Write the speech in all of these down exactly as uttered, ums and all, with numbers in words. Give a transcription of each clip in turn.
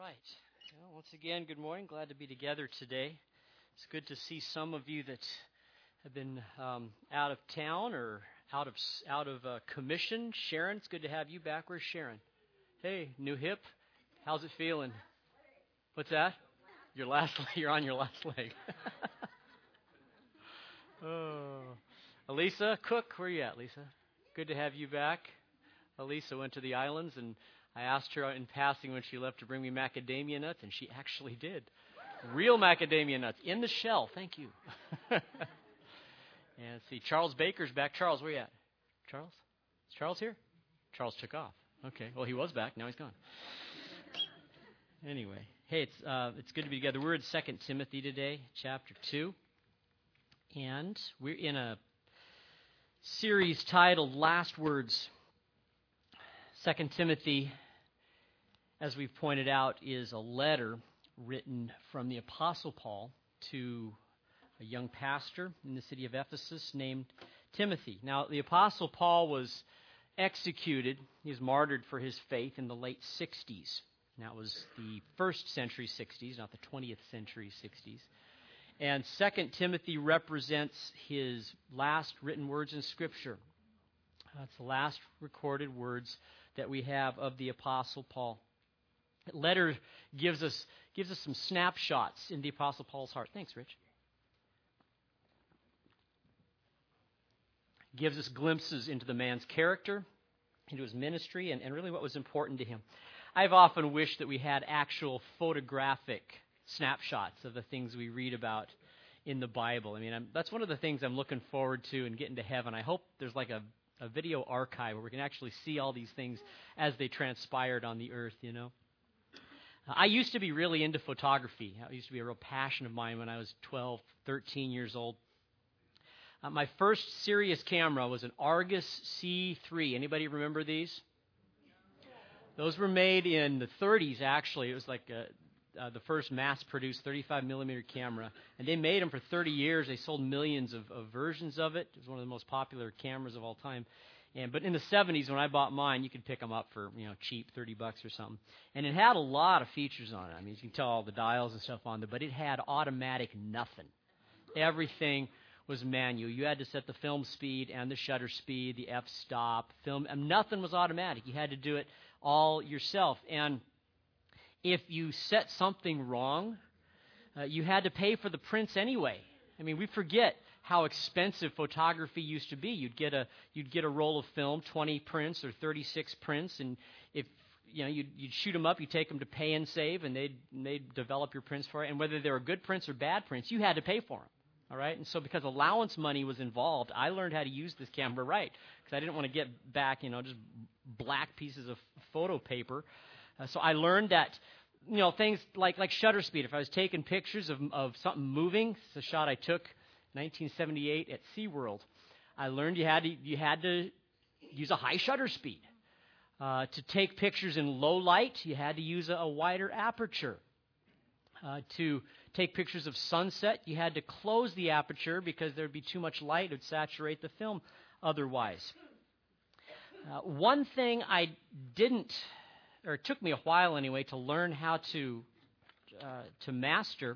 right. Well, once again, good morning. Glad to be together today. It's good to see some of you that have been um, out of town or out of out of uh, commission. Sharon, it's good to have you back. Where's Sharon? Hey, new hip. How's it feeling? What's that? Your last leg. You're on your last leg. Oh, Elisa Cook, where are you at, Lisa? Good to have you back. Elisa went to the islands, and I asked her in passing when she left to bring me macadamia nuts, and she actually did. Real macadamia nuts in the shell. Thank you. And see, Charles Baker's back. Charles, where you at? Charles? Is Charles here? Charles took off. Okay. Well, he was back. Now he's gone. Anyway, hey, it's uh, it's good to be together. We're in Second Timothy today, chapter two, and we're in a series titled "Last Words." Second Timothy, as we've pointed out, is a letter written from the Apostle Paul to a young pastor in the city of Ephesus named Timothy. Now, the Apostle Paul was executed, he was martyred for his faith in the late sixties. That was the first century sixties, not the twentieth century sixties. And Second Timothy represents his last written words in Scripture. That's the last recorded words that we have of the Apostle Paul. That letter gives us gives us some snapshots in the Apostle Paul's heart. Thanks, Rich. Gives us glimpses into the man's character, into his ministry, and, and really what was important to him. I've often wished that we had actual photographic snapshots of the things we read about in the Bible. I mean, I'm, that's one of the things I'm looking forward to in getting to heaven. I hope there's like a, a video archive where we can actually see all these things as they transpired on the earth, you know. I used to be really into photography. It used to be a real passion of mine when I was twelve, thirteen years old. Uh, my first serious camera was an Argus C three. Anybody remember these? Those were made in the thirties, actually. It was like a, uh, the first mass-produced thirty-five millimeter camera. And they made them for thirty years. They sold millions of, of versions of it. It was one of the most popular cameras of all time. And But in the seventies, when I bought mine, you could pick them up for, you know, cheap, thirty bucks or something. And it had a lot of features on it. I mean, you can tell all the dials and stuff on there, but it had automatic nothing. Everything was manual. You had to set the film speed and the shutter speed, the f-stop, film. And nothing was automatic. You had to do it all yourself. And if you set something wrong, uh, you had to pay for the prints anyway. I mean, we forget how expensive photography used to be. You'd get a you'd get a roll of film, twenty prints or thirty-six prints, and if you know you'd, you'd shoot them up, you take them to Pay and Save, and they'd they'd develop your prints for you. And whether they were good prints or bad prints, you had to pay for them. All right, and so because allowance money was involved, I learned how to use this camera right because I didn't want to get back, you know, just black pieces of photo paper. Uh, so I learned that, you know, things like like shutter speed. If I was taking pictures of of something moving, it's a shot I took nineteen seventy-eight at SeaWorld. I learned you had to you had to use a high shutter speed. Uh, to take pictures in low light, you had to use a, a wider aperture. Uh, to take pictures of sunset, you had to close the aperture because there would be too much light. It would saturate the film otherwise. Uh, one thing I didn't, or it took me a while anyway, to learn how to uh, to master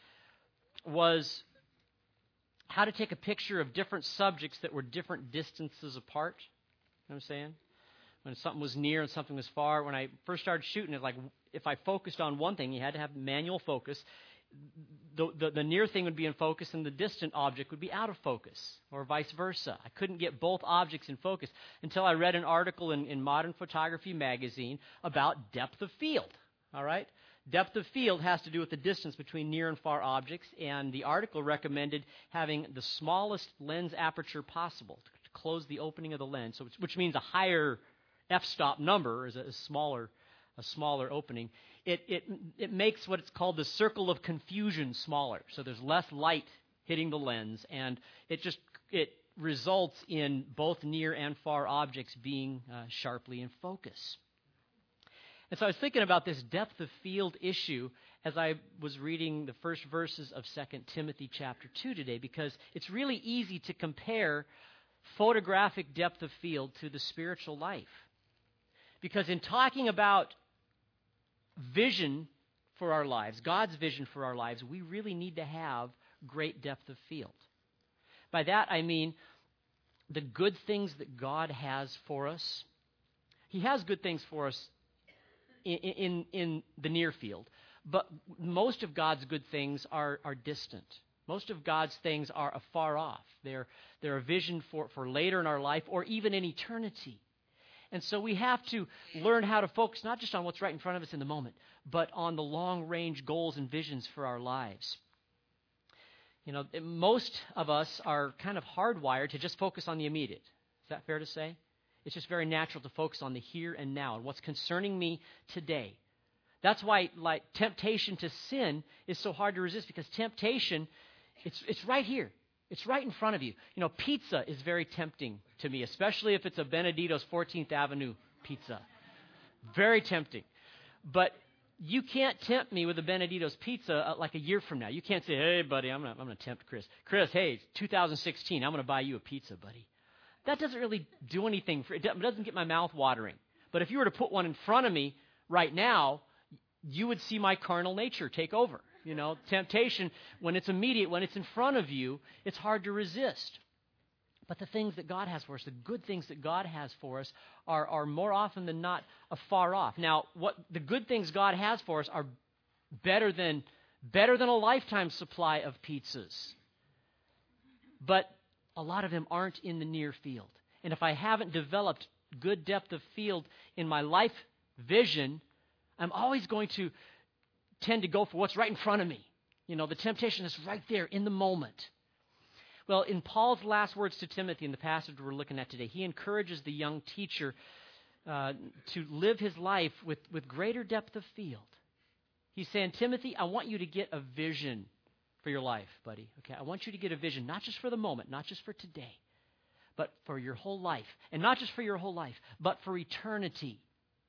was how to take a picture of different subjects that were different distances apart. You know what I'm saying? When something was near and something was far. When I first started shooting it, like if I focused on one thing, you had to have manual focus. The, the, the near thing would be in focus and the distant object would be out of focus, or vice versa. I couldn't get both objects in focus until I read an article in, in Modern Photography magazine about depth of field. All right? Depth of field has to do with the distance between near and far objects, and the article recommended having the smallest lens aperture possible to, to close the opening of the lens, so which means a higher f-stop number is a, a smaller a smaller opening. It, it it makes what it's called the circle of confusion smaller. So there's less light hitting the lens, and it just it results in both near and far objects being uh, sharply in focus. And so I was thinking about this depth of field issue as I was reading the first verses of Second Timothy chapter two today, because it's really easy to compare photographic depth of field to the spiritual life. Because in talking about vision for our lives, God's vision for our lives, we really need to have great depth of field. By that I mean the good things that God has for us. He has good things for us in, in, in the near field, but most of God's good things are, are distant. Most of God's things are afar off. They're, they're a vision for, for later in our life or even in eternity. And so we have to learn how to focus not just on what's right in front of us in the moment, but on the long-range goals and visions for our lives. You know, most of us are kind of hardwired to just focus on the immediate. Is that fair to say? It's just very natural to focus on the here and now and what's concerning me today. That's why, like, temptation to sin is so hard to resist, because temptation, it's it's right here. It's right in front of you. You know, pizza is very tempting to me, especially if it's a Benedito's fourteenth Avenue pizza. Very tempting. But you can't tempt me with a Benedito's pizza uh, like a year from now. You can't say, hey, buddy, I'm going I'm to tempt Chris. Chris, hey, it's two thousand sixteen. I'm going to buy you a pizza, buddy. That doesn't really do anything. For, it doesn't get my mouth watering. But if you were to put one in front of me right now, you would see my carnal nature take over. You know, temptation, when it's immediate, when it's in front of you, it's hard to resist. But the things that God has for us, the good things that God has for us, are, are more often than not afar off. Now, what the good things God has for us are better than better than a lifetime supply of pizzas. But a lot of them aren't in the near field. And if I haven't developed good depth of field in my life vision, I'm always going to tend to go for what's right in front of me. You know, the temptation is right there in the moment. Well, in Paul's last words to Timothy in the passage we're looking at today, he encourages the young teacher uh, to live his life with, with greater depth of field. He's saying, Timothy, I want you to get a vision for your life, buddy. Okay, I want you to get a vision, not just for the moment, not just for today, but for your whole life. And not just for your whole life, but for eternity.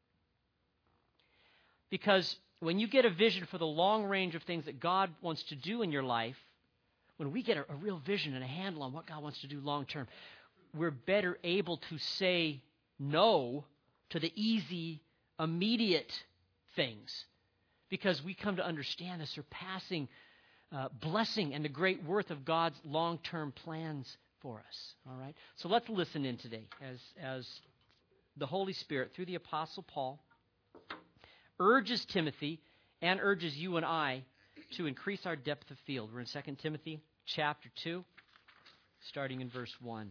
Because when you get a vision for the long range of things that God wants to do in your life, when we get a, a real vision and a handle on what God wants to do long term, we're better able to say no to the easy, immediate things, because we come to understand the surpassing uh, blessing and the great worth of God's long-term plans for us. All right? So let's listen in today as, as the Holy Spirit, through the Apostle Paul, urges Timothy and urges you and I to increase our depth of field. We're in Second Timothy chapter two, starting in verse one.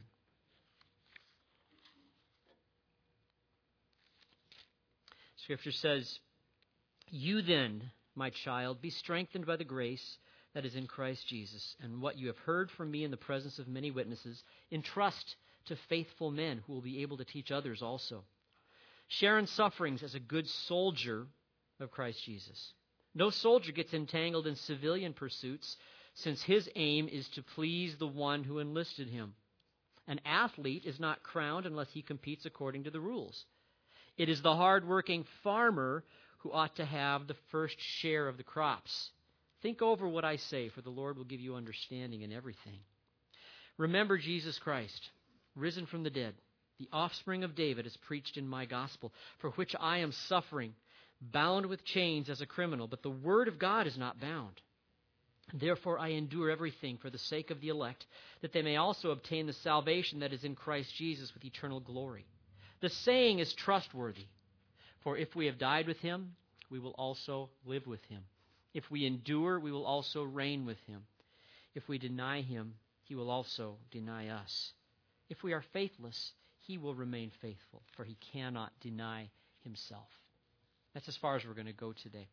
Scripture says, "You then, my child, be strengthened by the grace that is in Christ Jesus, and what you have heard from me in the presence of many witnesses, entrust to faithful men who will be able to teach others also. Share in sufferings as a good soldier of Christ Jesus. No soldier gets entangled in civilian pursuits, since his aim is to please the one who enlisted him. An athlete is not crowned unless he competes according to the rules. It is the hard-working farmer who ought to have the first share of the crops. Think over what I say, for the Lord will give you understanding in everything. Remember Jesus Christ, risen from the dead, the offspring of David, as preached in my gospel, for which I am suffering, bound with chains as a criminal, but the word of God is not bound. Therefore I endure everything for the sake of the elect, that they may also obtain the salvation that is in Christ Jesus with eternal glory. The saying is trustworthy, for if we have died with him, we will also live with him. If we endure, we will also reign with him. If we deny him, he will also deny us. If we are faithless, he will remain faithful, for he cannot deny himself." That's as far as we're going to go today.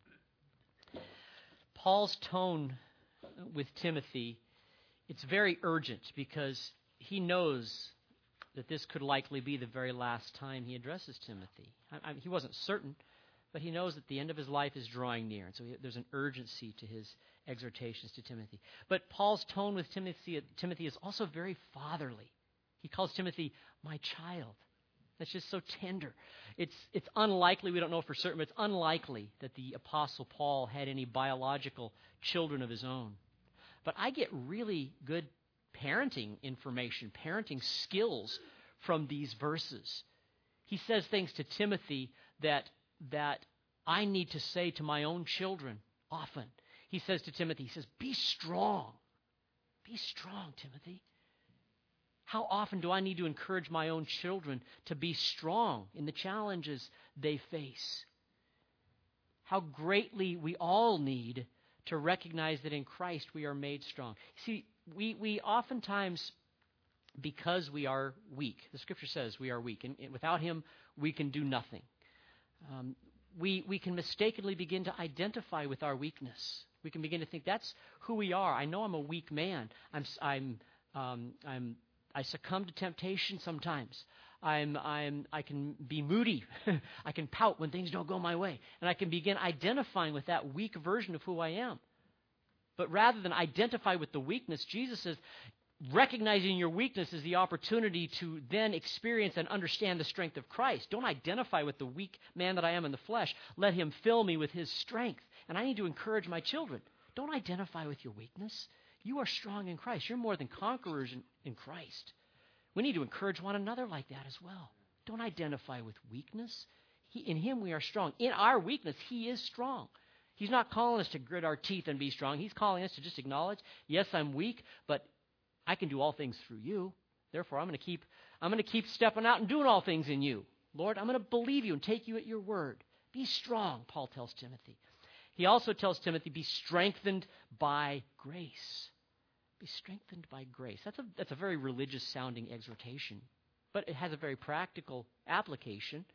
Paul's tone with Timothy, it's very urgent, because he knows that this could likely be the very last time he addresses Timothy. I, I, he wasn't certain, but he knows that the end of his life is drawing near, and so he, there's an urgency to his exhortations to Timothy. But Paul's tone with Timothy, Timothy is also very fatherly. He calls Timothy, my child. That's just so tender. It's it's unlikely, we don't know for certain, but it's unlikely that the Apostle Paul had any biological children of his own. But I get really good parenting information, parenting skills from these verses. He says things to Timothy that that I need to say to my own children often. He says to Timothy, he says, be strong. Be strong, Timothy. How often do I need to encourage my own children to be strong in the challenges they face? How greatly we all need to recognize that in Christ we are made strong. See, we, we oftentimes, because we are weak, the Scripture says we are weak, and, and without Him we can do nothing. Um, we, we can mistakenly begin to identify with our weakness. We can begin to think, that's who we are. I know I'm a weak man. I'm, I'm, um, I'm, I succumb to temptation sometimes. I'm, I'm, I can be moody. I can pout when things don't go my way. And I can begin identifying with that weak version of who I am. But rather than identify with the weakness, Jesus says, recognizing your weakness is the opportunity to then experience and understand the strength of Christ. Don't identify with the weak man that I am in the flesh. Let Him fill me with His strength. And I need to encourage my children. Don't identify with your weakness. You are strong in Christ. You're more than conquerors in, in Christ. We need to encourage one another like that as well. Don't identify with weakness. He, in Him we are strong. In our weakness, He is strong. He's not calling us to grit our teeth and be strong. He's calling us to just acknowledge, yes, I'm weak, but I can do all things through you. Therefore, I'm going to keep I'm going to keep stepping out and doing all things in you. Lord, I'm going to believe you and take you at your word. Be strong, Paul tells Timothy. He also tells Timothy, be strengthened by grace. Be strengthened by grace. That's a, that's a very religious-sounding exhortation, but it has a very practical application.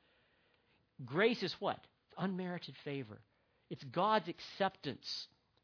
Grace is what? Unmerited favor. It's God's acceptance.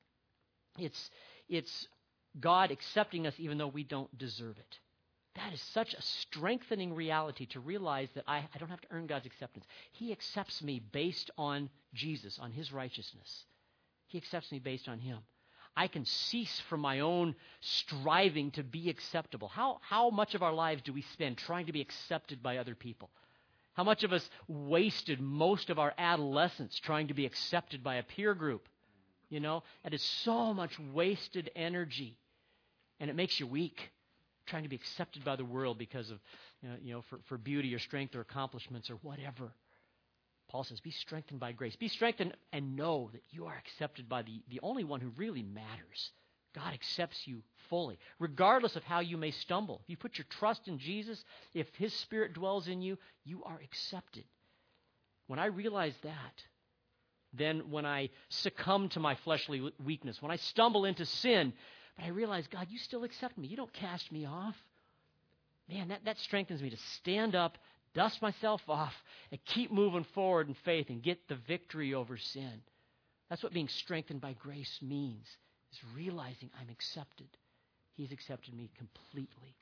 It's, it's God accepting us even though we don't deserve it. That is such a strengthening reality to realize that I, I don't have to earn God's acceptance. He accepts me based on Jesus, on His righteousness. He accepts me based on Him. I can cease from my own striving to be acceptable. How, how much of our lives do we spend trying to be accepted by other people? How much of us wasted most of our adolescence trying to be accepted by a peer group? You know, that is so much wasted energy. And it makes you weak, trying to be accepted by the world because of, you know, you know for, for beauty or strength or accomplishments or whatever. Paul says, be strengthened by grace. Be strengthened and know that you are accepted by the, the only one who really matters. God accepts you fully, regardless of how you may stumble. If you put your trust in Jesus, if His Spirit dwells in you, you are accepted. When I realize that, then when I succumb to my fleshly weakness, when I stumble into sin, but I realize, God, you still accept me. You don't cast me off. Man, that, that strengthens me to stand up, dust myself off, and keep moving forward in faith and get the victory over sin. That's what being strengthened by grace means, is realizing I'm accepted. He's accepted me completely.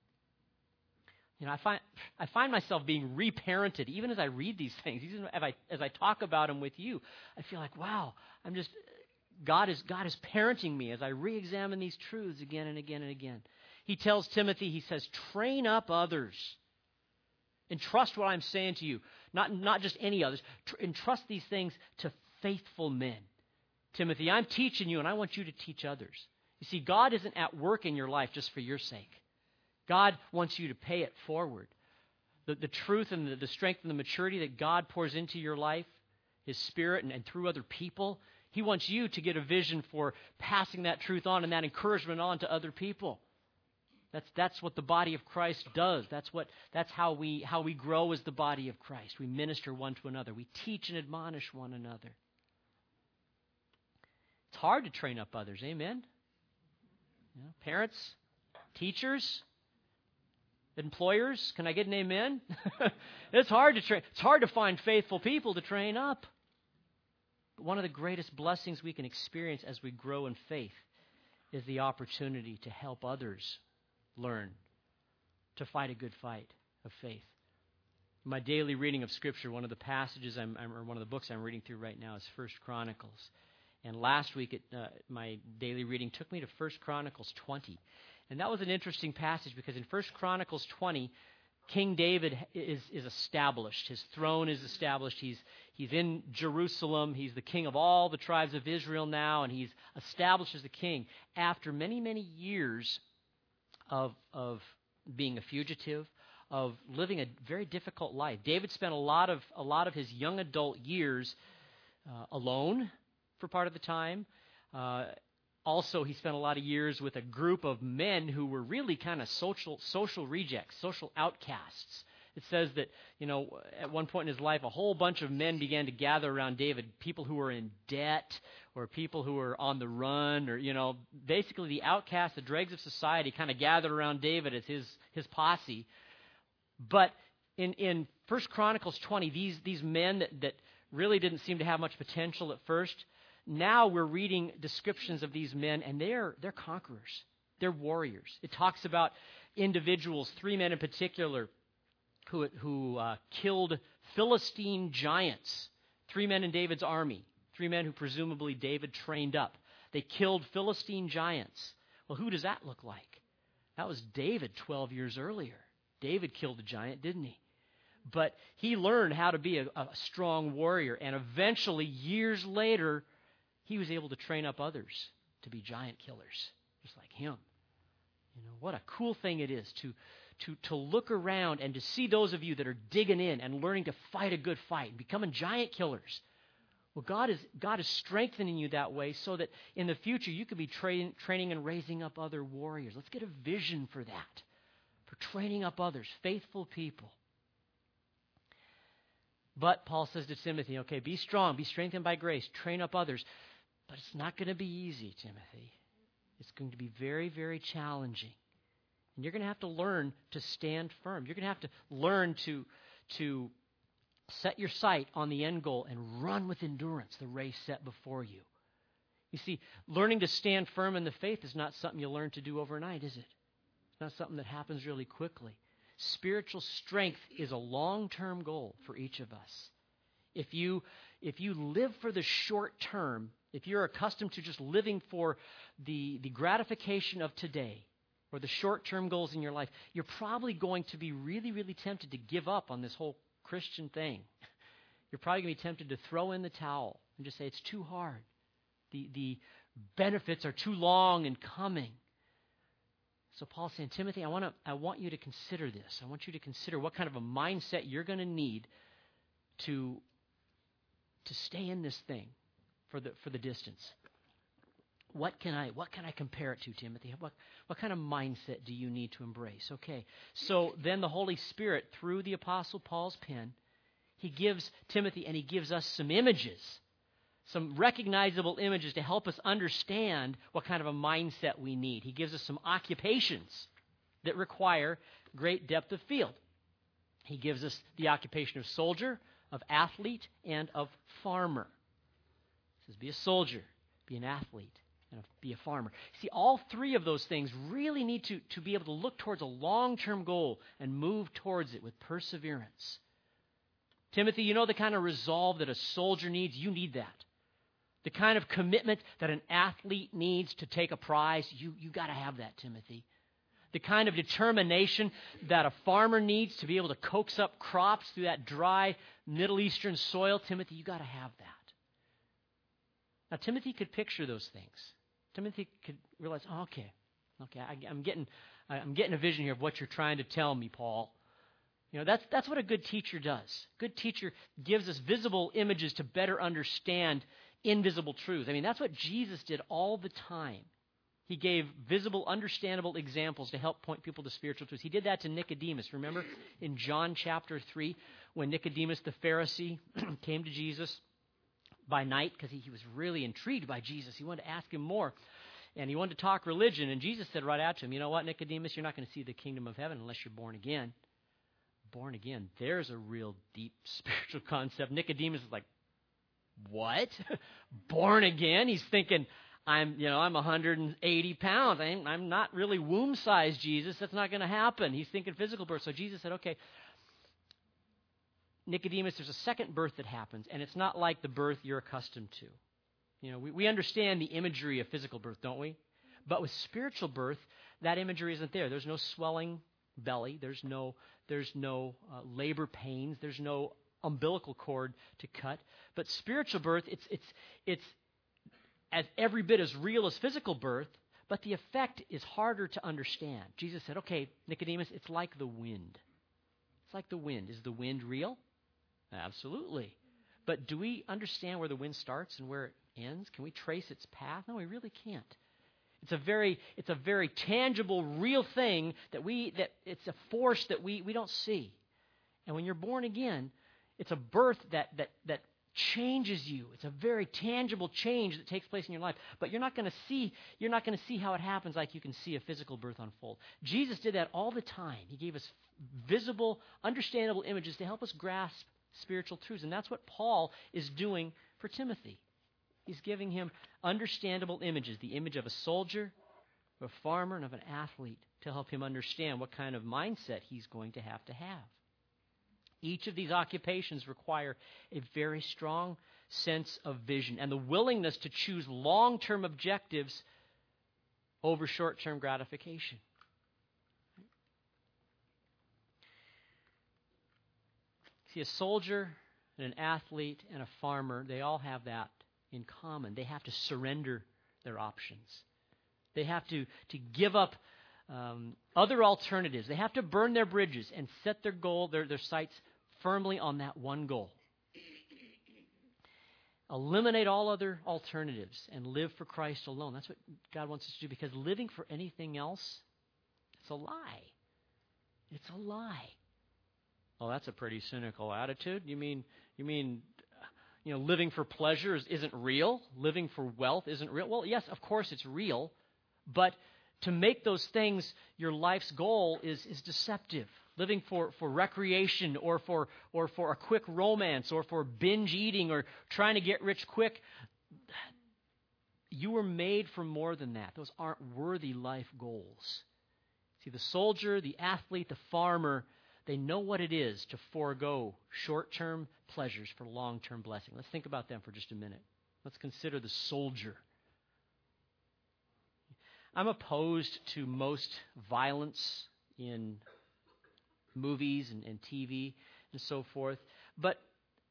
You know, I find I find myself being reparented even as I read these things, even as I as I talk about them with you. I feel like, wow, I'm just God is God is parenting me as I re-examine these truths again and again and again. He tells Timothy, he says, train up others. Entrust what I'm saying to you, not not just any others. Tr- entrust these things to faithful men. Timothy, I'm teaching you, and I want you to teach others. You see, God isn't at work in your life just for your sake. God wants you to pay it forward. The, the truth and the, the strength and the maturity that God pours into your life, His Spirit, and, and through other people, He wants you to get a vision for passing that truth on and that encouragement on to other people. That's that's what the body of Christ does. That's what that's how we how we grow as the body of Christ. We minister one to another. We teach and admonish one another. It's hard to train up others. Amen. You know, parents, teachers, employers, can I get an amen? It's hard to train. It's hard to find faithful people to train up. But one of the greatest blessings we can experience as we grow in faith is the opportunity to help others learn to fight a good fight of faith. In my daily reading of Scripture, one of the passages I'm, I'm or one of the books I'm reading through right now is First Chronicles. And last week, it, uh, my daily reading took me to First Chronicles twenty. And that was an interesting passage because in First Chronicles twenty, King David is, is established. His throne is established. He's, he's in Jerusalem. He's the king of all the tribes of Israel now, and he's established as the king after many, many years of, of being a fugitive, of living a very difficult life. David spent a lot of, a lot of his young adult years uh, alone, for part of the time. Uh, also, he spent a lot of years with a group of men who were really kind of social social rejects, social outcasts. It says that, you know, at one point in his life, a whole bunch of men began to gather around David, people who were in debt or people who were on the run or, you know, basically the outcasts, the dregs of society kind of gathered around David as his, his posse. But in, in First Chronicles twenty, these, these men that, that really didn't seem to have much potential at first, now we're reading descriptions of these men, and they're, they're conquerors. They're warriors. It talks about individuals, three men in particular, who, who uh, killed Philistine giants, three men in David's army, three men who presumably David trained up. They killed Philistine giants. Well, who does that look like? That was David twelve years earlier. David killed a giant, didn't he? But he learned how to be a, a strong warrior, and eventually, years later, he was able to train up others to be giant killers, just like him. You know, what a cool thing it is to To, to look around and to see those of you that are digging in and learning to fight a good fight and becoming giant killers. Well, God is God is strengthening you that way so that in the future you could be train, training and raising up other warriors. Let's get a vision for that, for training up others, faithful people. But Paul says to Timothy, okay, be strong, be strengthened by grace, train up others. But it's not going to be easy, Timothy. It's going to be very, very challenging. And you're going to have to learn to stand firm. You're going to have to learn to, to set your sight on the end goal and run with endurance the race set before you. You see, learning to stand firm in the faith is not something you learn to do overnight, is it? It's not something that happens really quickly. Spiritual strength is a long-term goal for each of us. If you, if you live for the short term, if you're accustomed to just living for the, the gratification of today, or the short-term goals in your life, you're probably going to be really, really tempted to give up on this whole Christian thing. You're probably going to be tempted to throw in the towel and just say, it's too hard. The, the benefits are too long in coming. So Paul's saying, Timothy, I want to, I want you to consider this. I want you to consider what kind of a mindset you're going to need to, to stay in this thing for the, for the distance. What can I what can I compare it to, Timothy? What, what kind of mindset do you need to embrace? Okay, so then the Holy Spirit, through the Apostle Paul's pen, he gives Timothy and he gives us some images, some recognizable images to help us understand what kind of a mindset we need. He gives us some occupations that require great depth of field. He gives us the occupation of soldier, of athlete, and of farmer. He says, be a soldier, be an athlete, and be a farmer. See, all three of those things really need to, to be able to look towards a long-term goal and move towards it with perseverance. Timothy, you know the kind of resolve that a soldier needs? You need that. The kind of commitment that an athlete needs to take a prize, you, you got to have that, Timothy. The kind of determination that a farmer needs to be able to coax up crops through that dry Middle Eastern soil, Timothy, you got to have that. Now, Timothy could picture those things. Timothy could realize, oh, okay, okay, I, I'm getting, I'm getting a vision here of what you're trying to tell me, Paul. You know, that's that's what a good teacher does. Good teacher gives us visible images to better understand invisible truths. I mean, that's what Jesus did all the time. He gave visible, understandable examples to help point people to spiritual truths. He did that to Nicodemus. Remember in John chapter three, when Nicodemus the Pharisee came to Jesus by night because he, he was really intrigued by Jesus. He wanted to ask him more. And he wanted to talk religion. And Jesus said right out to him, you know what, Nicodemus, you're not going to see the kingdom of heaven unless you're born again. Born again. There's a real deep spiritual concept. Nicodemus is like, what? Born again? He's thinking, I'm, you know, I'm one hundred eighty pounds. I'm, I'm not really womb-sized, Jesus. That's not going to happen. He's thinking physical birth. So Jesus said, okay, Nicodemus, there's a second birth that happens, and it's not like the birth you're accustomed to. You know, we, we understand the imagery of physical birth, don't we? But with spiritual birth, that imagery isn't there. There's no swelling belly. There's no, there's no uh, labor pains. There's no umbilical cord to cut. But spiritual birth, it's it's it's as every bit as real as physical birth, but the effect is harder to understand. Jesus said, okay, Nicodemus, it's like the wind. It's like the wind. Is the wind real? Absolutely. But do we understand where the wind starts and where it ends? Can we trace its path? No, we really can't. It's a very, it's a very tangible, real thing that we, that it's a force that we, we don't see. And when you're born again, it's a birth that, that, that changes you. It's a very tangible change that takes place in your life. But you're not going to see, you're not going to see how it happens like you can see a physical birth unfold. Jesus did that all the time. He gave us visible, understandable images to help us grasp spiritual truths. And that's what Paul is doing for Timothy. He's giving him understandable images, the image of a soldier, of a farmer, and of an athlete, to help him understand what kind of mindset he's going to have to have. Each of these occupations require a very strong sense of vision and the willingness to choose long-term objectives over short-term gratification. See, a soldier and an athlete and a farmer, they all have that in common. They have to surrender their options. They have to, to give up um, other alternatives. They have to burn their bridges and set their goal, their, their sights firmly on that one goal. Eliminate all other alternatives and live for Christ alone. That's what God wants us to do, because living for anything else, it's a lie. It's a lie. Well, that's a pretty cynical attitude. You mean, you mean, you know, living for pleasure is, isn't real? Living for wealth isn't real? Well, yes, of course it's real, but to make those things your life's goal is, is deceptive. Living for, for recreation or for or for a quick romance or for binge eating or trying to get rich quick, you were made for more than that. Those aren't worthy life goals. See, the soldier, the athlete, the farmer, they know what it is to forego short-term pleasures for long-term blessing. Let's think about them for just a minute. Let's consider the soldier. I'm opposed to most violence in movies and, and T V and so forth, but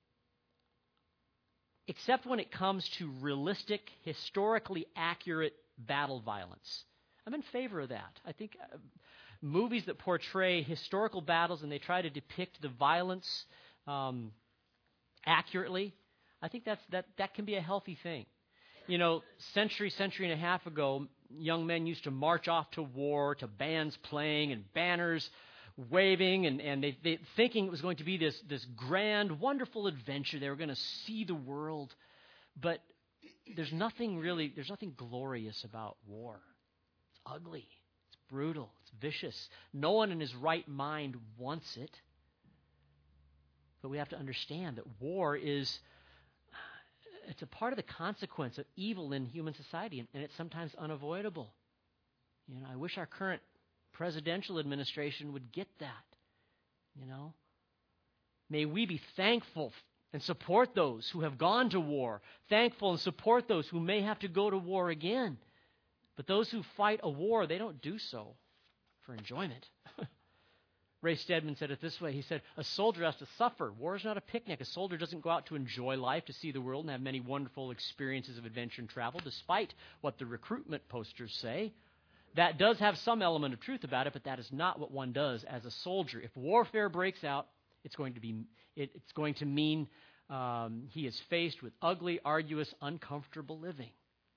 except when it comes to realistic, historically accurate battle violence. I'm in favor of that. I think uh, movies that portray historical battles and they try to depict the violence um, accurately, I think that's that that can be a healthy thing. You know, century, century and a half ago, young men used to march off to war to bands playing and banners waving, and, and they, they thinking it was going to be this, this grand, wonderful adventure. They were going to see the world. But there's nothing really, there's nothing glorious about war. It's ugly. It's brutal. It's vicious. No one in his right mind wants it. But we have to understand that war is, it's a part of the consequence of evil in human society, and, and it's sometimes unavoidable. You know, I wish our current presidential administration would get that, you know. May we be thankful and support those who have gone to war, thankful and support those who may have to go to war again. But those who fight a war, they don't do so for enjoyment. Ray Stedman said it this way. He said, a soldier has to suffer. War is not a picnic. A soldier doesn't go out to enjoy life, to see the world and have many wonderful experiences of adventure and travel, despite what the recruitment posters say. That does have some element of truth about it, but that is not what one does as a soldier. If warfare breaks out, it's going to be it, it's going to mean um, he is faced with ugly, arduous, uncomfortable living.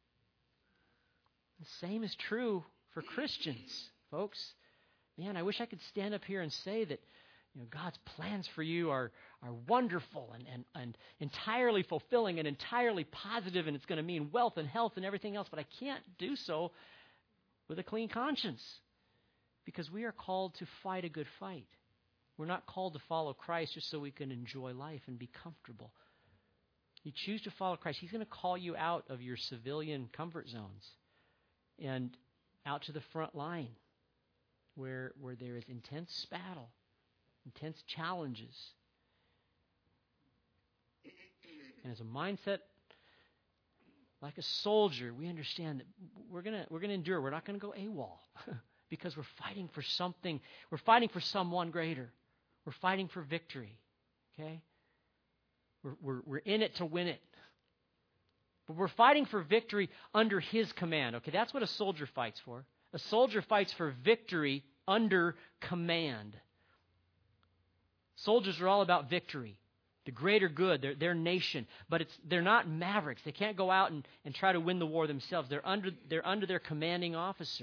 The same is true for Christians, folks. Man, I wish I could stand up here and say that, you know, God's plans for you are are wonderful and, and, and entirely fulfilling and entirely positive, and it's going to mean wealth and health and everything else, but I can't do so with a clean conscience, because we are called to fight a good fight. We're not called to follow Christ just so we can enjoy life and be comfortable. You choose to follow Christ, He's going to call you out of your civilian comfort zones and out to the front line where, where there is intense battle, intense challenges. And as a mindset, like a soldier, we understand that we're gonna we're gonna endure. We're not gonna go AWOL because we're fighting for something. We're fighting for someone greater. We're fighting for victory. Okay? We're we're we're in it to win it. But we're fighting for victory under His command. Okay, that's what a soldier fights for. A soldier fights for victory under command. Soldiers are all about victory. the greater good, their, their nation. But it's they're not mavericks. They can't go out and, and try to win the war themselves. They're under, they're under their commanding officer.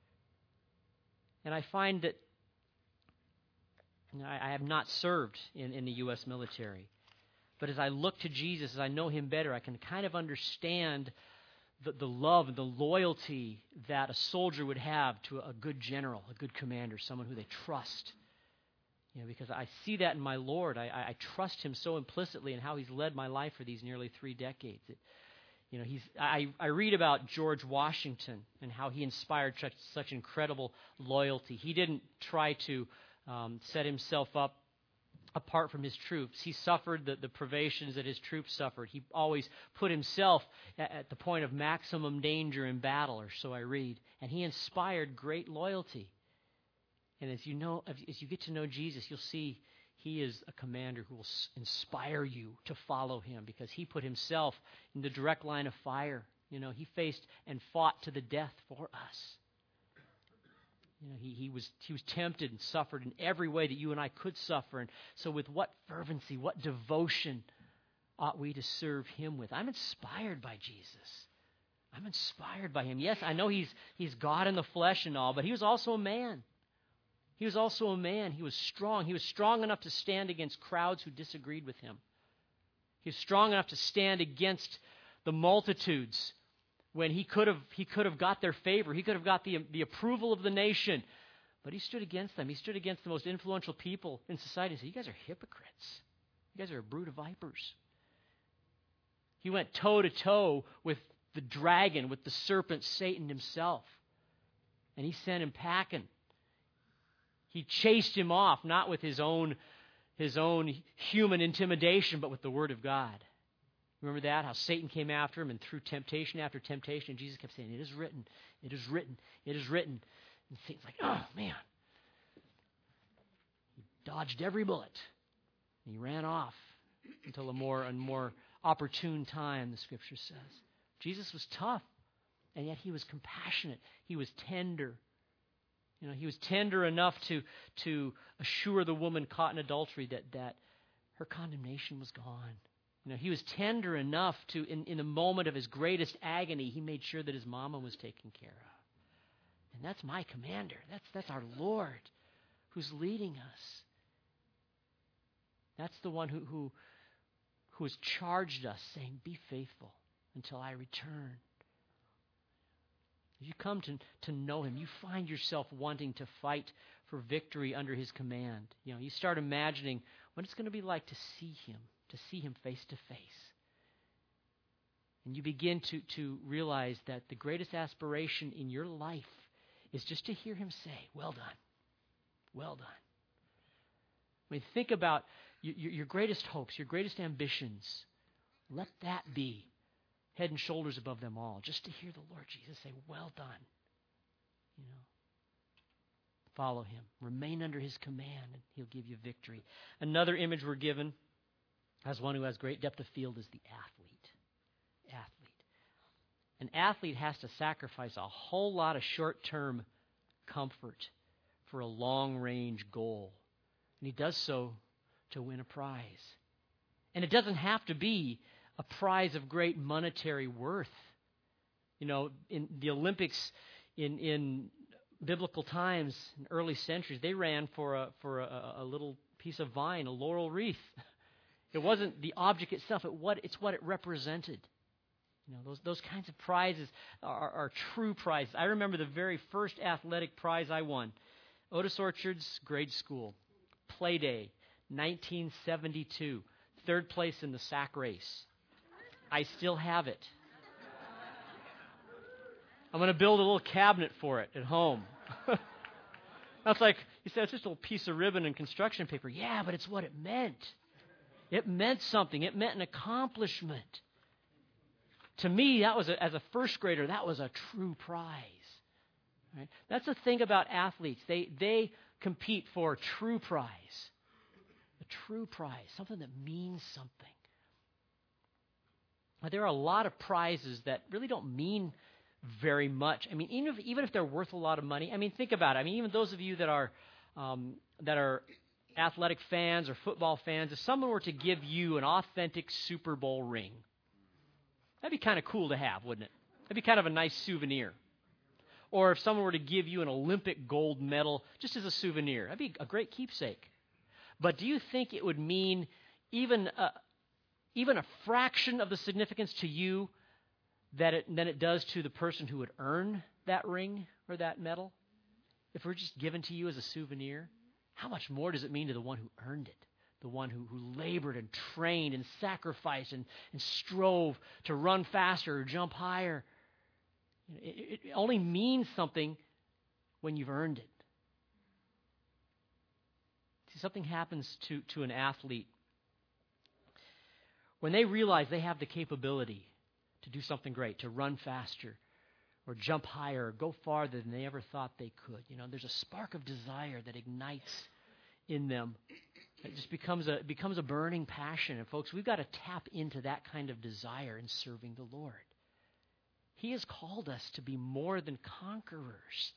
And I find that you know, I, I have not served in, in the U S military. But as I look to Jesus, as I know him better, I can kind of understand the, the love and the loyalty that a soldier would have to a good general, a good commander, someone who they trust. You know, because I see that in my Lord. I, I, I trust him so implicitly in how he's led my life for these nearly three decades. It, you know, he's. I, I read about George Washington and how he inspired such, such incredible loyalty. He didn't try to um, set himself up apart from his troops. He suffered the, the privations that his troops suffered. He always put himself at, at the point of maximum danger in battle, or so I read. And he inspired great loyalty. And as you know, as you get to know Jesus, you'll see he is a commander who will inspire you to follow him because he put himself in the direct line of fire. You know, he faced and fought to the death for us. You know, he, he was he was tempted and suffered in every way that you and I could suffer. And so with what fervency, what devotion ought we to serve him with? I'm inspired by Jesus. I'm inspired by him. Yes, I know he's he's God in the flesh and all, but he was also a man. He was also a man. He was strong. He was strong enough to stand against crowds who disagreed with him. He was strong enough to stand against the multitudes when he could have he could have got their favor. He could have got the, the approval of the nation. But he stood against them. He stood against the most influential people in society and said, you guys are hypocrites. You guys are a brood of vipers. He went toe-to-toe with the dragon, with the serpent, Satan himself. And he sent him packing. He chased him off, not with his own, his own human intimidation, but with the Word of God. Remember that? How Satan came after him and threw temptation after temptation. And Jesus kept saying, it is written, it is written, it is written. And Satan's like, oh, man. He dodged every bullet. And he ran off until a more and more opportune time, the Scripture says. Jesus was tough, and yet he was compassionate. He was tender. You know, he was tender enough to, to assure the woman caught in adultery that, that her condemnation was gone. You know, he was tender enough to, in, in the moment of his greatest agony, he made sure that his mama was taken care of. And that's my commander. That's, that's our Lord who's leading us. That's the one who, who, who has charged us, saying, be faithful until I return. As you come to, to know him, you find yourself wanting to fight for victory under his command. You know, you start imagining what it's going to be like to see him, to see him face to face. And you begin to, to realize that the greatest aspiration in your life is just to hear him say, well done, well done. I mean, think about your, your greatest hopes, your greatest ambitions. Let that be head and shoulders above them all, just to hear the Lord Jesus say, well done. You know, follow him. Remain under his command, and he'll give you victory. Another image we're given as one who has great depth of field is the athlete. Athlete. An athlete has to sacrifice a whole lot of short-term comfort for a long-range goal. And he does so to win a prize. And it doesn't have to be a prize of great monetary worth. You know, in the Olympics in, in biblical times, in early centuries, they ran for a for a, a little piece of vine, a laurel wreath. It wasn't the object itself, it what it's what it represented. You know, those those kinds of prizes are, are true prizes. I remember the very first athletic prize I won. Otis Orchard's grade school, play day, nineteen seventy-two, third place in the sack race. I still have it. I'm going to build a little cabinet for it at home. That's like, you said, it's just a little piece of ribbon and construction paper. Yeah, but it's what it meant. It meant something. It meant an accomplishment. To me, that was a, as a first grader, that was a true prize. Right? That's the thing about athletes. They they compete for a true prize. A true prize, something that means something. There are a lot of prizes that really don't mean very much. I mean, even if, even if they're worth a lot of money. I mean, think about it. I mean, even those of you that are um, that are athletic fans or football fans, if someone were to give you an authentic Super Bowl ring, that'd be kind of cool to have, wouldn't it? That'd be kind of a nice souvenir. Or if someone were to give you an Olympic gold medal just as a souvenir, that'd be a great keepsake. But do you think it would mean even a, even a fraction of the significance to you that it, than it does to the person who would earn that ring or that medal? If it were just given to you as a souvenir, how much more does it mean to the one who earned it? The one who, who labored and trained and sacrificed and, and strove to run faster or jump higher. It, it only means something when you've earned it. See, something happens to, to an athlete when they realize they have the capability to do something great, to run faster or jump higher or go farther than they ever thought they could. You know, there's a spark of desire that ignites in them. It just becomes a becomes a burning passion. And folks, we've got to tap into that kind of desire in serving the Lord. He has called us to be more than conquerors.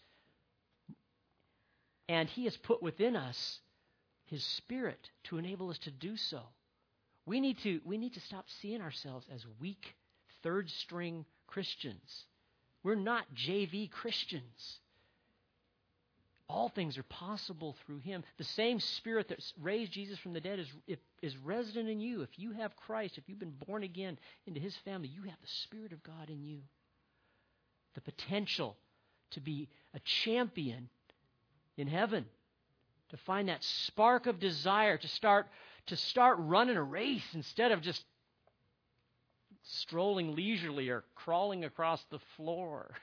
And He has put within us His Spirit to enable us to do so. We need to, we need to stop seeing ourselves as weak, third-string Christians. We're not J V Christians. All things are possible through Him. The same Spirit that raised Jesus from the dead is, is resident in you. If you have Christ, if you've been born again into His family, you have the Spirit of God in you. The potential to be a champion in heaven, to find that spark of desire, to start to start running a race instead of just strolling leisurely or crawling across the floor.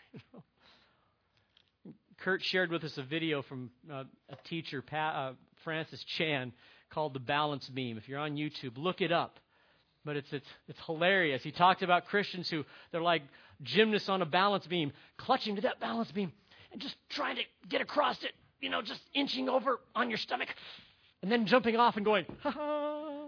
Kurt shared with us a video from uh, a teacher, pa- uh, Francis Chan, called The Balance Beam. If you're on YouTube, look it up. But it's it's it's hilarious. He talked about Christians who, they're like gymnasts on a balance beam, clutching to that balance beam and just trying to get across it, you know, just inching over on your stomach and then jumping off and going, ha ha.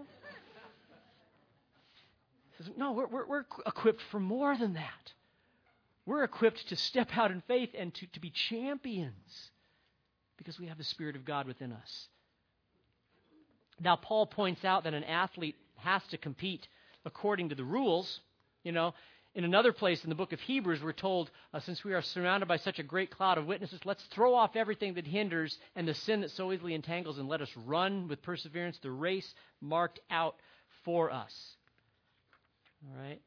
He says, no, we're, we're, we're equipped for more than that. We're equipped to step out in faith and to, to be champions because we have the Spirit of God within us. Now, Paul points out that an athlete has to compete according to the rules. You know, in another place in the book of Hebrews, we're told, uh, since we are surrounded by such a great cloud of witnesses, let's throw off everything that hinders and the sin that so easily entangles, and let us run with perseverance the race marked out for us. All right?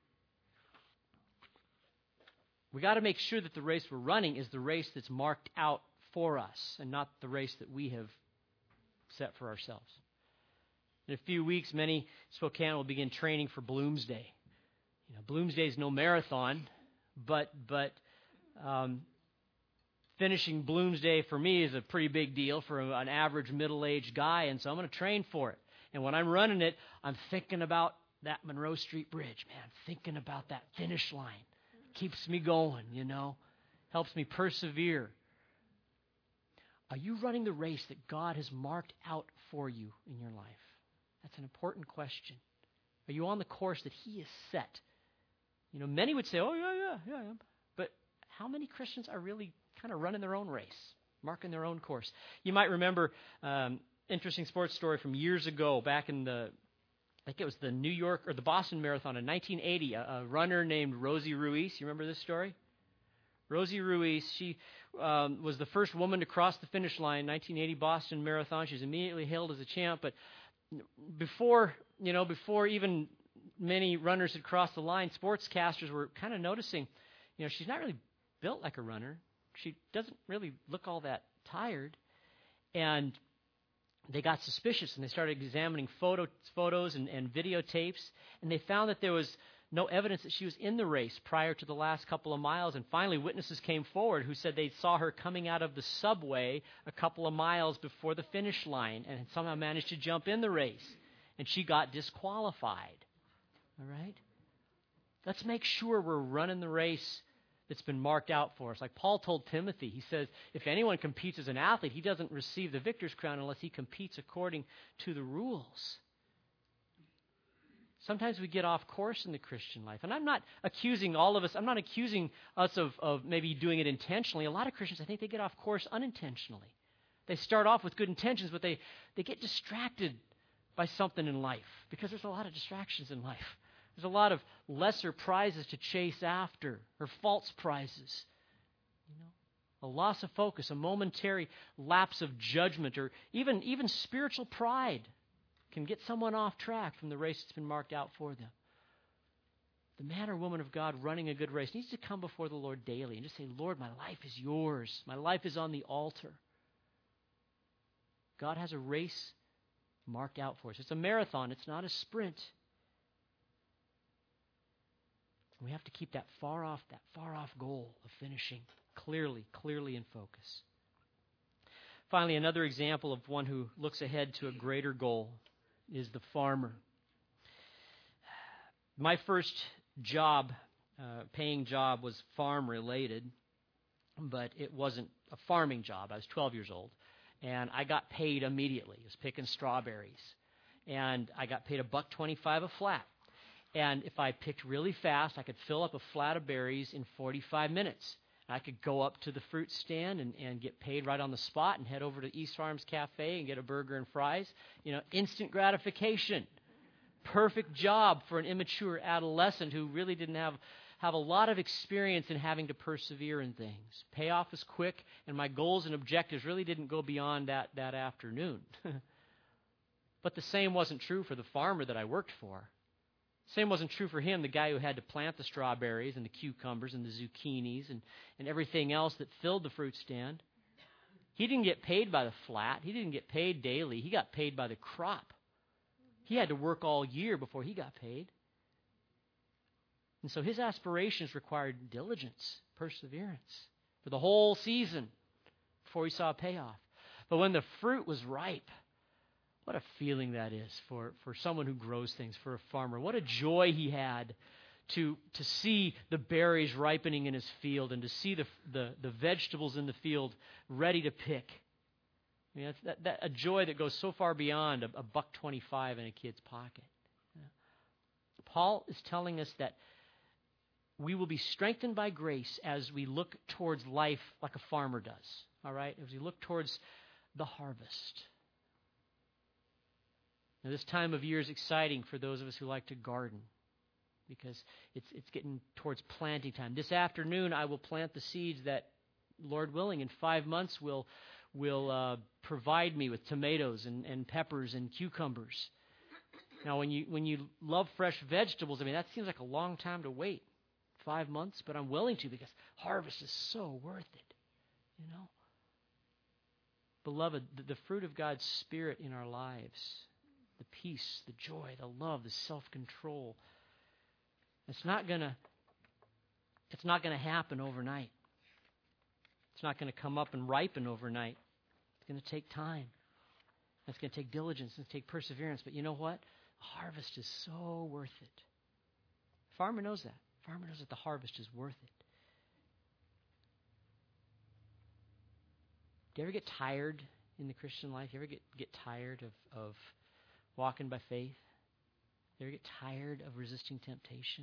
We got to make sure that the race we're running is the race that's marked out for us and not the race that we have set for ourselves. In a few weeks, many Spokane will begin training for Bloomsday. You know, Bloomsday is no marathon, but but um, finishing Bloomsday for me is a pretty big deal for an average middle-aged guy, and so I'm going to train for it. And when I'm running it, I'm thinking about that Monroe Street Bridge, man. I'm thinking about that finish line. Keeps me going, you know, helps me persevere. Are you running the race that God has marked out for you in your life? That's an important question. Are you on the course that He has set? You know, many would say, oh, yeah, yeah, yeah, I am. But how many Christians are really kind of running their own race, marking their own course? You might remember um, interesting sports story from years ago, back in the, I think it was the New York or the Boston Marathon in nineteen eighty, a, a runner named Rosie Ruiz. You remember this story? Rosie Ruiz, she um, was the first woman to cross the finish line in nineteen eighty Boston Marathon. She was immediately hailed as a champ, but before, you know, before even many runners had crossed the line, sportscasters were kind of noticing, you know, she's not really built like a runner. She doesn't really look all that tired. And they got suspicious, and they started examining photo, photos and, and videotapes, and they found that there was no evidence that she was in the race prior to the last couple of miles. And finally, witnesses came forward who said they saw her coming out of the subway a couple of miles before the finish line and had somehow managed to jump in the race. And she got disqualified. All right? Let's make sure we're running the race that's been marked out for us. Like Paul told Timothy, he says, if anyone competes as an athlete, he doesn't receive the victor's crown unless he competes according to the rules. Sometimes we get off course in the Christian life. And I'm not accusing all of us, I'm not accusing us of, of maybe doing it intentionally. A lot of Christians, I think they get off course unintentionally. They start off with good intentions, but they, they get distracted by something in life because there's a lot of distractions in life. There's a lot of lesser prizes to chase after or false prizes. You know, a loss of focus, a momentary lapse of judgment, or even, even spiritual pride can get someone off track from the race that's been marked out for them. The man or woman of God running a good race needs to come before the Lord daily and just say, Lord, my life is yours. My life is on the altar. God has a race marked out for us. It's a marathon. It's not a sprint. We have to keep that far off, that far off goal of finishing clearly, clearly in focus. Finally, another example of one who looks ahead to a greater goal is the farmer. My first job, uh, paying job, was farm-related, but it wasn't a farming job. I was twelve years old, and I got paid immediately. I was picking strawberries, and I got paid a buck twenty-five a flat. And if I picked really fast, I could fill up a flat of berries in forty-five minutes. I could go up to the fruit stand and, and get paid right on the spot and head over to East Farms Cafe and get a burger and fries. You know, instant gratification. Perfect job for an immature adolescent who really didn't have, have a lot of experience in having to persevere in things. Payoff was quick, and my goals and objectives really didn't go beyond that, that afternoon. But the same wasn't true for the farmer that I worked for. Same wasn't true for him, the guy who had to plant the strawberries and the cucumbers and the zucchinis and, and everything else that filled the fruit stand. He didn't get paid by the flat. He didn't get paid daily. He got paid by the crop. He had to work all year before he got paid. And so his aspirations required diligence, perseverance for the whole season before he saw a payoff. But when the fruit was ripe, what a feeling that is for, for someone who grows things, for a farmer. What a joy he had to, to see the berries ripening in his field and to see the, the, the vegetables in the field ready to pick. I mean, that's that, that, a joy that goes so far beyond a, a buck twenty-five in a kid's pocket. Yeah. Paul is telling us that we will be strengthened by grace as we look towards life like a farmer does. All right? As we look towards the harvest. Now, this time of year is exciting for those of us who like to garden because it's it's getting towards planting time. This afternoon, I will plant the seeds that, Lord willing, in five months will will uh, provide me with tomatoes and, and peppers and cucumbers. Now, when you when you love fresh vegetables, I mean, that seems like a long time to wait, five months, but I'm willing to because harvest is so worth it, you know. Beloved, the, the fruit of God's Spirit in our lives, the peace, the joy, the love, the self-control, it's not gonna it's not gonna happen overnight. It's not going to come up and ripen overnight. It's going to take time. It's going to take diligence. It's going to take perseverance. But you know what? The harvest is so worth it. Farmer knows that. Farmer knows that the harvest is worth it. Do you ever get tired in the Christian life? You ever get, get tired of, of walking by faith? You ever get tired of resisting temptation?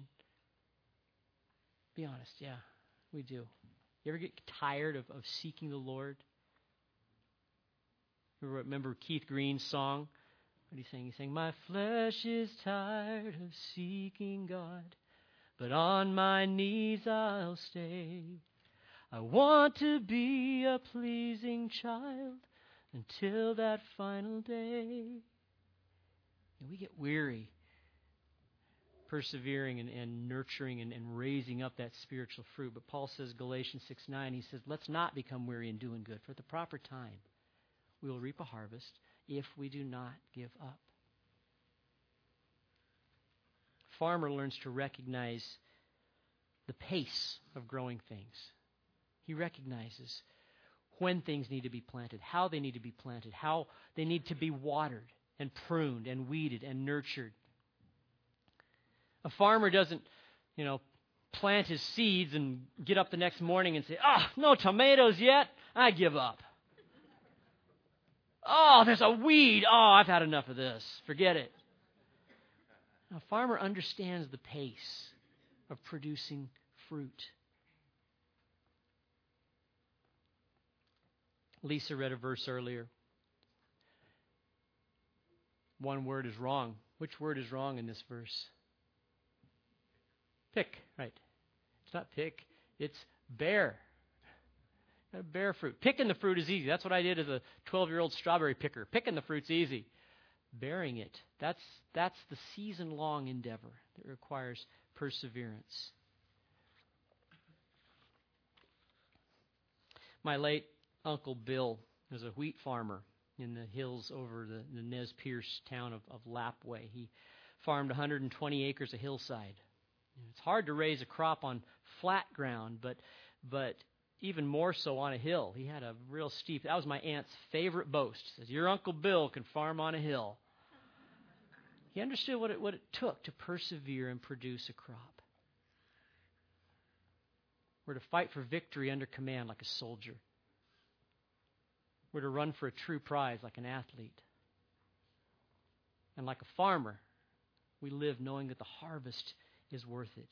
Be honest. Yeah, we do. You ever get tired of, of seeking the Lord? Remember Keith Green's song? What did he sing? He sang, "My flesh is tired of seeking God, but on my knees I'll stay. I want to be a pleasing child until that final day." And we get weary persevering and, and nurturing and, and raising up that spiritual fruit. But Paul says, Galatians six nine, he says, let's not become weary in doing good. For at the proper time, we will reap a harvest if we do not give up. Farmer learns to recognize the pace of growing things. He recognizes when things need to be planted, how they need to be planted, how they need to be watered and pruned and weeded and nurtured. A farmer doesn't, you know, plant his seeds and get up the next morning and say, "Oh, no tomatoes yet. I give up. Oh, there's a weed. Oh, I've had enough of this. Forget it." A farmer understands the pace of producing fruit. Lisa read a verse earlier. One word is wrong. Which word is wrong in this verse? Pick, right. It's not pick, it's bear. Bear fruit. Picking the fruit is easy. That's what I did as a twelve-year-old strawberry picker. Picking the fruit's easy. Bearing it, that's that's the season-long endeavor that requires perseverance. My late Uncle Bill was a wheat farmer in the hills over the, the Nez Perce town of, of Lapway. He farmed one hundred twenty acres of hillside. It's hard to raise a crop on flat ground, but but even more so on a hill. He had a real steep, that was my aunt's favorite boast. Says, your Uncle Bill can farm on a hill. He understood what it, what it took to persevere and produce a crop. We're to fight for victory under command like a soldier. We're to run for a true prize like an athlete. And like a farmer, we live knowing that the harvest is worth it.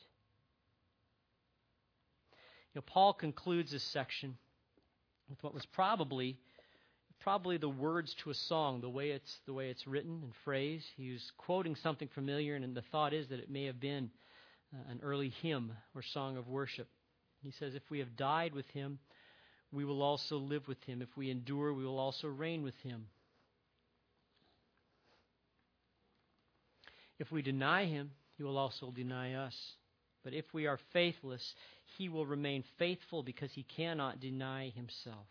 You know, Paul concludes this section with what was probably probably the words to a song, the way it's the way it's written and phrased. He was quoting something familiar, and the thought is that it may have been uh, an early hymn or song of worship. He says, if we have died with him, we will also live with him. If we endure, we will also reign with him. If we deny him, he will also deny us. But if we are faithless, he will remain faithful because he cannot deny himself.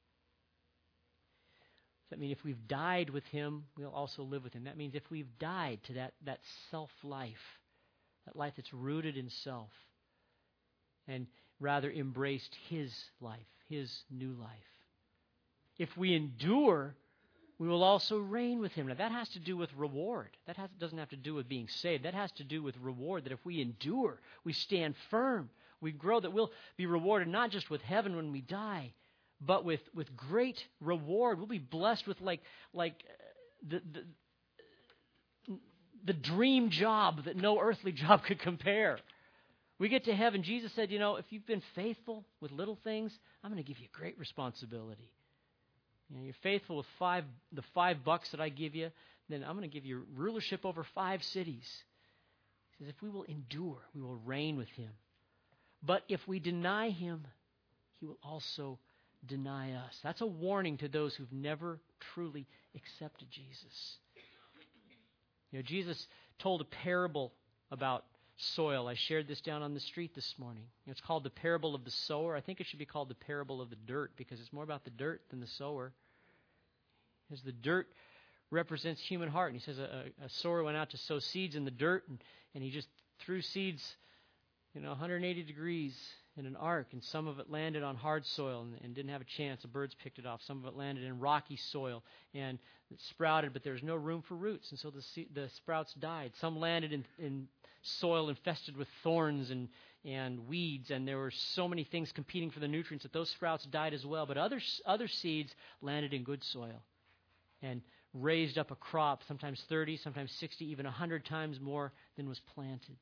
Does that mean if we've died with him, we'll also live with him? That means if we've died to that, that self-life, that life that's rooted in self, and rather embraced his life, his new life. If we endure, we will also reign with him. Now that has to do with reward. That has, doesn't have to do with being saved. That has to do with reward, that if we endure, we stand firm, we grow, that we'll be rewarded not just with heaven when we die, but with, with great reward. We'll be blessed with like, like the, the, the dream job that no earthly job could compare. We get to heaven. Jesus said, you know, if you've been faithful with little things, I'm going to give you great responsibility. You know, you're faithful with five, the five bucks that I give you, then I'm going to give you rulership over five cities. He says, if we will endure, we will reign with him. But if we deny him, he will also deny us. That's a warning to those who've never truly accepted Jesus. You know, Jesus told a parable about soil. I shared this down on the street this morning. It's called the parable of the sower. I think it should be called the parable of the dirt because it's more about the dirt than the sower. As the dirt represents human heart. And he says a, a sower went out to sow seeds in the dirt, and, and he just threw seeds, you know, one hundred eighty degrees in an arc, and some of it landed on hard soil and, and didn't have a chance. The birds picked it off. Some of it landed in rocky soil and it sprouted, but there was no room for roots, and so the the sprouts died. Some landed in, in soil infested with thorns and, and weeds, and there were so many things competing for the nutrients that those sprouts died as well. But other, other seeds landed in good soil and raised up a crop, sometimes thirty, sometimes sixty, even one hundred times more than was planted.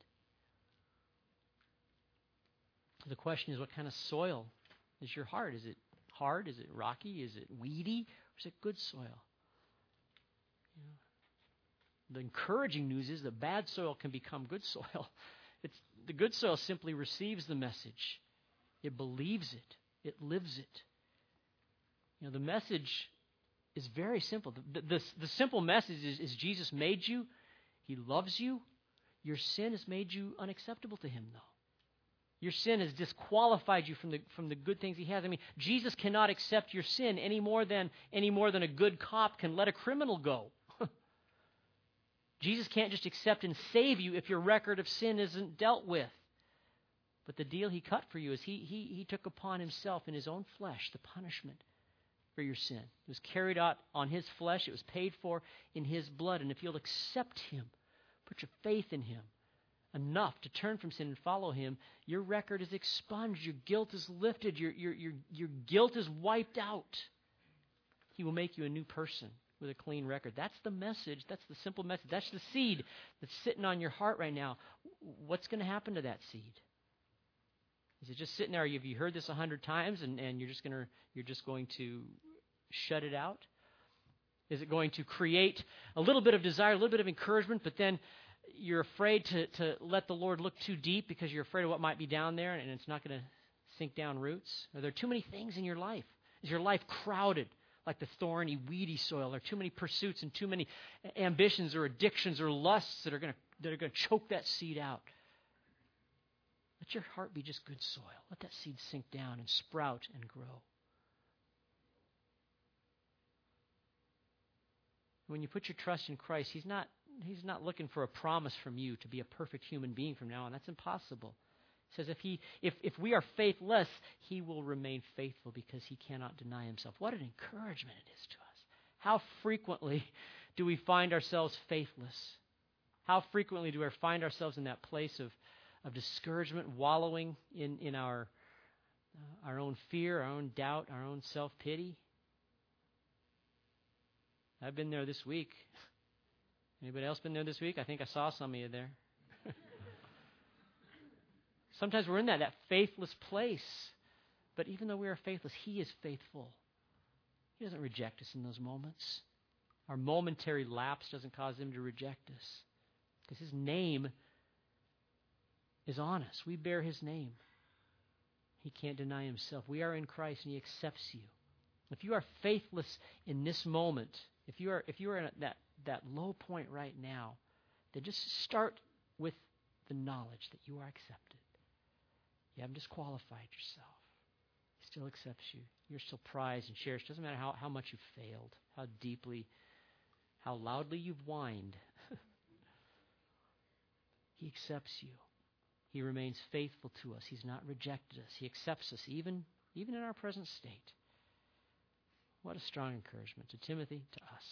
The question is, what kind of soil is your heart? Is it hard? Is it rocky? Is it weedy? Or is it good soil? You know, the encouraging news is that bad soil can become good soil. It's, the good soil simply receives the message. It believes it. It lives it. You know, the message is very simple. The, the, the, the simple message is, is Jesus made you. He loves you. Your sin has made you unacceptable to him, though. Your sin has disqualified you from the from the good things he has. I mean, Jesus cannot accept your sin any more than any more than a good cop can let a criminal go. Jesus can't just accept and save you if your record of sin isn't dealt with. But the deal he cut for you is he he he took upon himself in his own flesh the punishment for your sin. It was carried out on his flesh. It was paid for in his blood. And if you'll accept him, put your faith in him, enough to turn from sin and follow him, your record is expunged. Your guilt is lifted. Your, your, your, your guilt is wiped out. He will make you a new person with a clean record. That's the message. That's the simple message. That's the seed that's sitting on your heart right now. What's going to happen to that seed? Is it just sitting there? Have you heard this a hundred times and, and you're just going to you're just going to shut it out? Is it going to create a little bit of desire, a little bit of encouragement, but then you're afraid to, to let the Lord look too deep because you're afraid of what might be down there and it's not going to sink down roots? Are there too many things in your life? Is your life crowded like the thorny, weedy soil? Are there too many pursuits and too many ambitions or addictions or lusts that are going to that are going to choke that seed out? Let your heart be just good soil. Let that seed sink down and sprout and grow. When you put your trust in Christ, He's not He's not looking for a promise from you to be a perfect human being from now on. That's impossible. He says if he if, if we are faithless, He will remain faithful because He cannot deny Himself. What an encouragement it is to us. How frequently do we find ourselves faithless? How frequently do we find ourselves in that place of, of discouragement, wallowing in, in our, uh, our own fear, our own doubt, our own self-pity? I've been there this week. Anybody else been there this week? I think I saw some of you there. Sometimes we're in that, that faithless place. But even though we are faithless, He is faithful. He doesn't reject us in those moments. Our momentary lapse doesn't cause Him to reject us. Because His name is on us. We bear His name. He can't deny Himself. We are in Christ and He accepts you. If you are faithless in this moment, if you are if you are in that, that low point right now, then just start with the knowledge that you are accepted. You haven't disqualified yourself. He still accepts you. You're still prized and cherished. Doesn't matter how, how much you've failed, how deeply, how loudly you've whined. He accepts you. He remains faithful to us. He's not rejected us. He accepts us even, even in our present state. What a strong encouragement to Timothy, to us.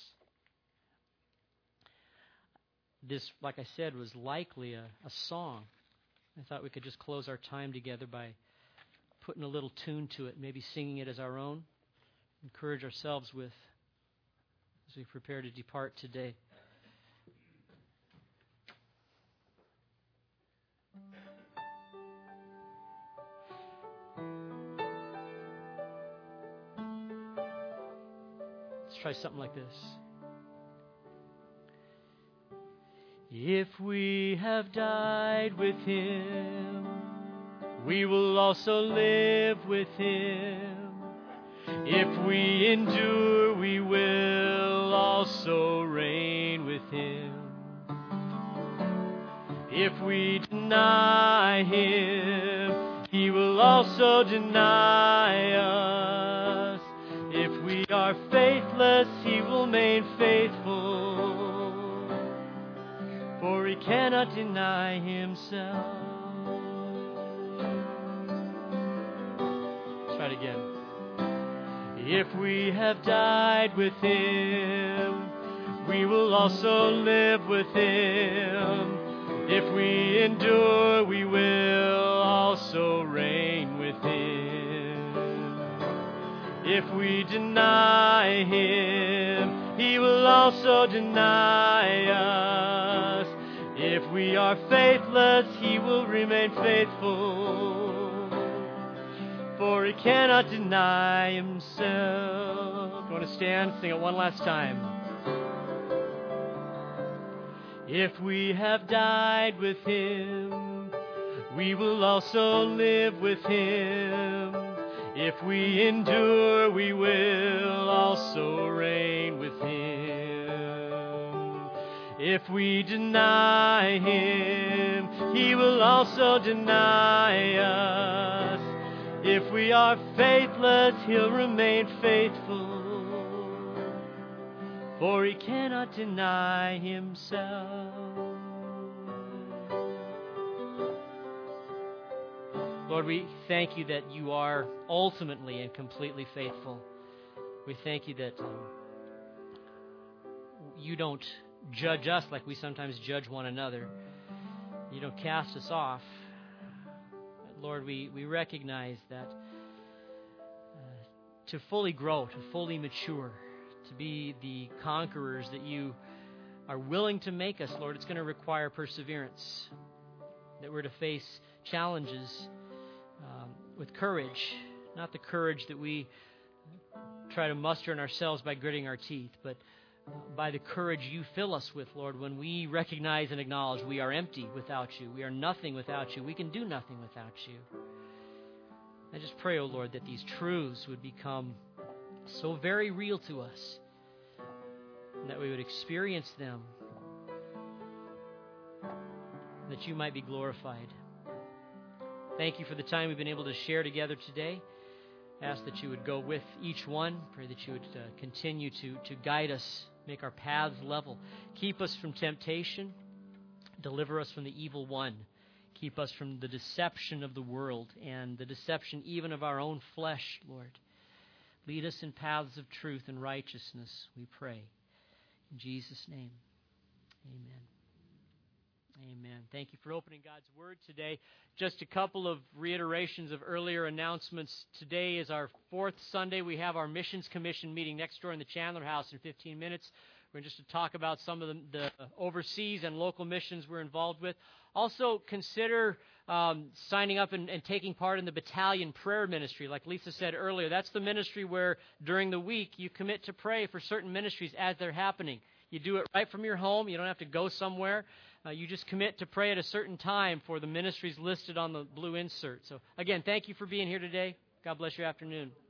This, like I said, was likely a, a song. I thought we could just close our time together by putting a little tune to it, maybe singing it as our own. Encourage ourselves with as we prepare to depart today. Let's try something like this. If we have died with Him, we will also live with Him. If we endure, we will also reign with Him. If we deny Him, He will also deny us. If we are faithless, He will remain faithful. For He cannot deny Himself. Let's try it again. If we have died with Him, we will also live with Him. If we endure, we will also reign with Him. If we deny Him, He will also deny us. If we are faithless, He will remain faithful. For He cannot deny Himself. You want to stand? Sing it one last time. If we have died with Him, we will also live with Him. If we endure, we will also reign with Him. If we deny Him, He will also deny us. If we are faithless, He'll remain faithful. For He cannot deny Himself. Lord, we thank You that You are ultimately and completely faithful. We thank You that um, You don't judge us like we sometimes judge one another. You don't cast us off. But Lord, we, we recognize that uh, to fully grow, to fully mature, to be the conquerors that You are willing to make us, Lord, it's going to require perseverance. That we're to face challenges um, with courage, not the courage that we try to muster in ourselves by gritting our teeth, but by the courage you fill us with, Lord, when we recognize and acknowledge we are empty without you. We are nothing without you. We can do nothing without you. I just pray, O Lord, that these truths would become so very real to us, and that we would experience them, that you might be glorified. Thank you for the time we've been able to share together today. I ask that you would go with each one. Pray that you would uh, continue to, to guide us, make our paths level. Keep us from temptation. Deliver us from the evil one. Keep us from the deception of the world and the deception even of our own flesh, Lord. Lead us in paths of truth and righteousness, we pray. In Jesus' name, amen. Amen. Thank you for opening God's Word today. Just a couple of reiterations of earlier announcements. Today is our fourth Sunday. We have our Missions Commission meeting next door in the Chandler House in fifteen minutes. We're just to talk about some of the, the overseas and local missions we're involved with. Also, consider um, signing up and, and taking part in the battalion prayer ministry. Like Lisa said earlier, that's the ministry where during the week you commit to pray for certain ministries as they're happening. You do it right from your home. You don't have to go somewhere. Uh, you just commit to pray at a certain time for the ministries listed on the blue insert. So, again, thank you for being here today. God bless your afternoon.